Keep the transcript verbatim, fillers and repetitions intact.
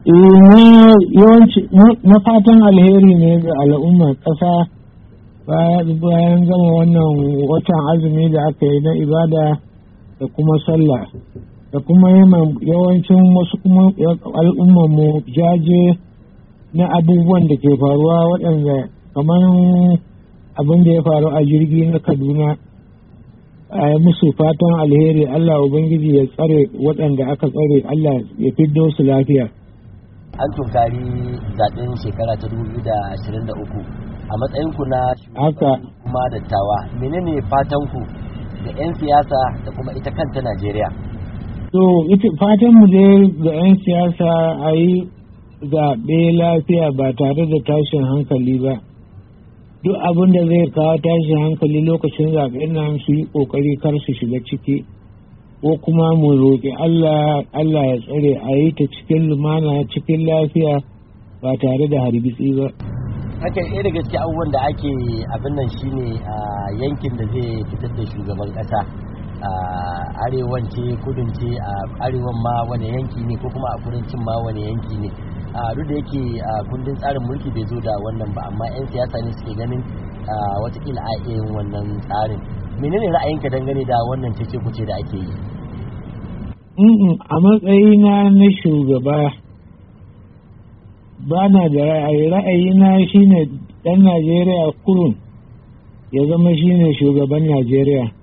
na yawanci na fatan alheri ne ga al'ummar ƙasa bayan gama wannan watan azumi da aka yi na ibada da kuma sallah da kuma yawancin wasu kuma al'ummar mu jaje na abubuwan da ke faruwa waɗanda kamar abin da ya faru a jirgi na Kaduna. A musu fatan alheri, Allah Ubangiji ya tsare waɗanda aka tsare, Allah ya fiddo su lafiya. An tunkari zaɓen shekara ta dubu biyu da ashirin da uku a matsayinku na shugaban kuma dattawa, menene fatanku ga 'yan siyasa da kuma ita kanta Najeriya? To, fatan mu dai ga 'yan siyasa a yi zaɓe lafiya ba tare da tashin hankali ba. Duk abin da zai kawo tashin hankali lokacin zaɓen nan su yi ƙoƙari kar su shiga ciki, ko kuma mu roƙi Allah Allah ya tsare a yi ta cikin lumana cikin lafiya ba tare da hargitsi ba. Haka ɗaya daga cikin abubuwan da ake abin nan shine a yankin da zai fitar da shugaban ƙasa, a arewan ce kudin ce, a arewan ma wani yanki ne ko kuma a kudancin ma wani yanki ne. a duk da yake a kundin tsarin mulki bai zo da wannan ba, amma 'yan siyasa ne suke ganin watakila a yin wannan tsarin. Menene ra'ayinka dangane da wannan cece kuce da ake yi? A matsayina na shugaba ba na da ra'ayi. Ra'ayina shine ɗan Najeriya kurun ya zama shine shugaban Najeriya.